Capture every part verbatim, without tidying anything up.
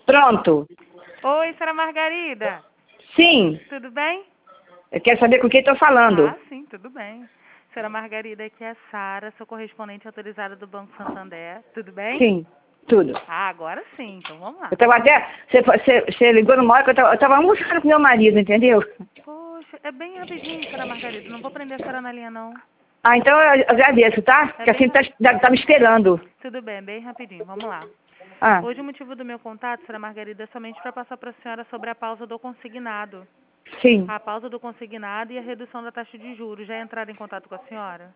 Pronto. Oi, senhora Margarida. Sim. Tudo bem? Eu quero saber com quem estou falando. Ah, sim, tudo bem. Senhora Margarida, aqui é a Sara, sou correspondente autorizada do Banco Santander. Tudo bem? Sim, tudo. Ah, agora sim, então vamos lá. Eu estava até... Você, você, você ligou numa hora que eu estava almoçando com meu marido, entendeu? Poxa, é bem rapidinho, senhora Margarida. Não vou prender a senhora na linha, não. Ah, então eu agradeço, tá? É Porque bem assim tá, deve estar me esperando. Tudo bem, bem rapidinho. Vamos lá. Ah, Hoje o motivo do meu contato, senhora Margarida, é somente para passar para a senhora sobre a pausa do consignado. sim. A pausa do consignado e a redução da taxa de juros. Já entraram em contato com a senhora?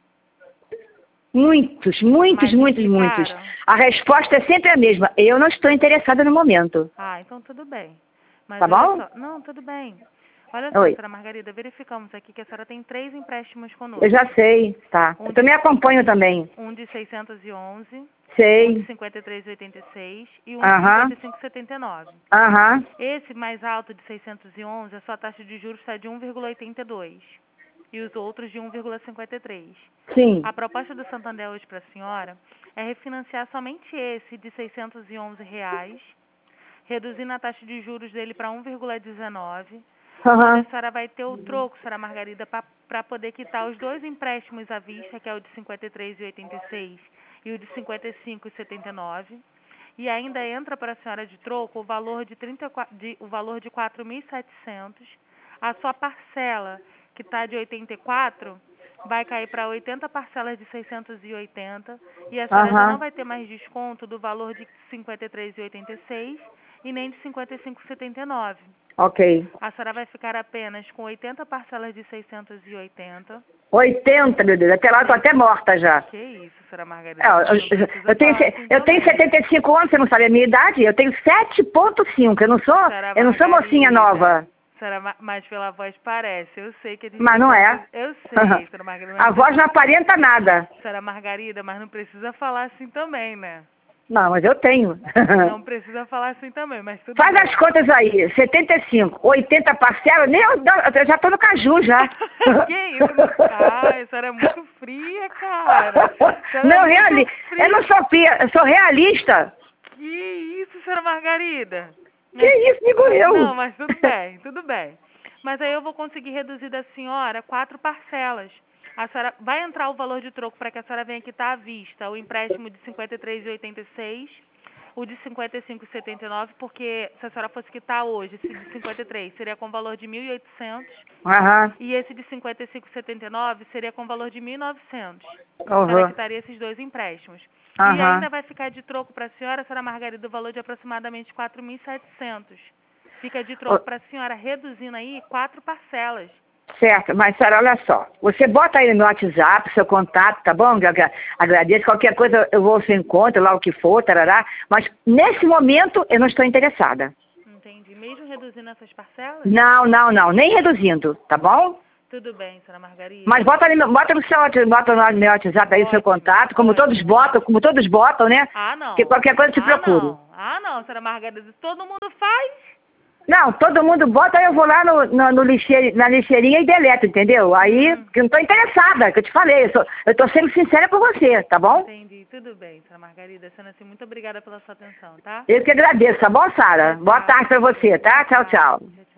Muitos, muitos, Mas muitos, muitos. explicaram? A resposta é sempre a mesma. Eu não estou interessada no momento. Ah, então tudo bem. Mas Tá olha bom? só. Não, tudo bem. Olha só, Oi. senhora Margarida, verificamos aqui que a senhora tem três empréstimos Eu conosco. já sei, tá. Um Eu de, também acompanho também. um de seiscentos e onze, um de Sei. cinquenta e três e oitenta e seis e um de Aham. cinquenta e cinco e setenta e nove. Aham. Esse mais alto de seiscentos e onze, a sua taxa de juros está de um vírgula oitenta e dois e os outros de um vírgula cinquenta e três. Sim. A proposta do Santander hoje para a senhora é refinanciar somente esse de seiscentos e onze reais, reduzindo a taxa de juros dele para um vírgula dezenove, onde a Aham. senhora vai ter o troco, senhora Margarida, para poder quitar os dois empréstimos à vista, que é o de cinquenta e três e oitenta e seis e o de cinquenta e cinco e setenta e nove. E ainda entra para a senhora de troco o valor de, trinta e quatro, de, o valor de quatro mil e setecentos. A sua parcela, que está de oitenta e quatro, vai cair para oitenta parcelas de seiscentos e oitenta. E a senhora já não Aham. vai ter mais desconto do valor de cinquenta e três e oitenta e seis e nem de cinquenta e cinco e setenta e nove. Ok. A senhora vai ficar apenas com oitenta parcelas de seiscentos e oitenta. oitenta, meu Deus. Até lá eu tô até morta já. Que isso, senhora Margarida? É, eu, Não eu, precisa eu tenho, falar se- assim eu tenho também. setenta e cinco anos, você não sabe a minha idade? Eu tenho sete ponto cinco. Eu não sou, Senhora eu não sou mocinha Margarida, nova. senhora, Ma- mas pela voz parece. Eu sei que a gente Mas tem não certas... é. Eu sei, senhora Margarida, mas A não voz não precisa... aparenta nada. Senhora Margarida, mas não precisa falar assim também, né? Não, mas eu tenho. Não precisa falar assim também, mas tudo Faz bem. as contas aí. setenta e cinco, oitenta parcelas, nem eu, eu já tô no caju já. Que isso? Ai, a senhora é muito fria, cara. A senhora é Não, muito reali... fria. eu não sou fria, eu sou realista. Que isso, senhora Margarida? Que Mas- isso, digo eu. Não, mas tudo bem, tudo bem. Mas aí eu vou conseguir reduzir da senhora quatro parcelas. A senhora vai entrar o valor de troco para que a senhora venha quitar à vista o empréstimo de cinquenta e três e oitenta e seis, o de cinquenta e cinco e setenta e nove, porque se a senhora fosse quitar hoje, esse de cinquenta e três seria com valor de mil e oitocentos Aham. e esse de cinquenta e cinco e setenta e nove seria com valor de mil e novecentos. A senhora Uhum. quitaria esses dois empréstimos. E Aham. ainda vai ficar de troco para a senhora, senhora Margarida, o valor de aproximadamente quatro mil e setecentos. Fica de troco para a senhora, reduzindo aí quatro parcelas. Certo, mas Sara, olha só. Você bota aí no meu WhatsApp, seu contato, tá bom? Eu agra- agradeço. Qualquer coisa eu vou ao seu encontro, lá o que for, tarará. Mas nesse momento eu não estou interessada. Entendi. Mesmo reduzindo essas parcelas? Não, não, não. Nem reduzindo, tá bom? Tudo bem, senhora Margarida. Mas bota, ali, no- bota no seu WhatsApp, bota no meu WhatsApp aí o seu Ótimo, contato, como ótimo. todos botam, como todos botam, né? Ah, não. Porque qualquer coisa eu te Ah, procuro. não. Ah, não, senhora Margarida. Todo mundo faz. Não, todo mundo bota, aí eu vou lá no, no, no lixeiro, na lixeirinha e deleto, entendeu? Aí, Hum. que eu não tô interessada, que eu te falei, eu, sou, eu tô sendo sincera com você, tá bom? Entendi. Tudo bem, senhora Margarida. Sendo assim, muito obrigada pela sua atenção, tá? Eu que agradeço, tá bom, Sara? Boa Tchau. tarde pra você, tá? Tchau, tchau. Tchau.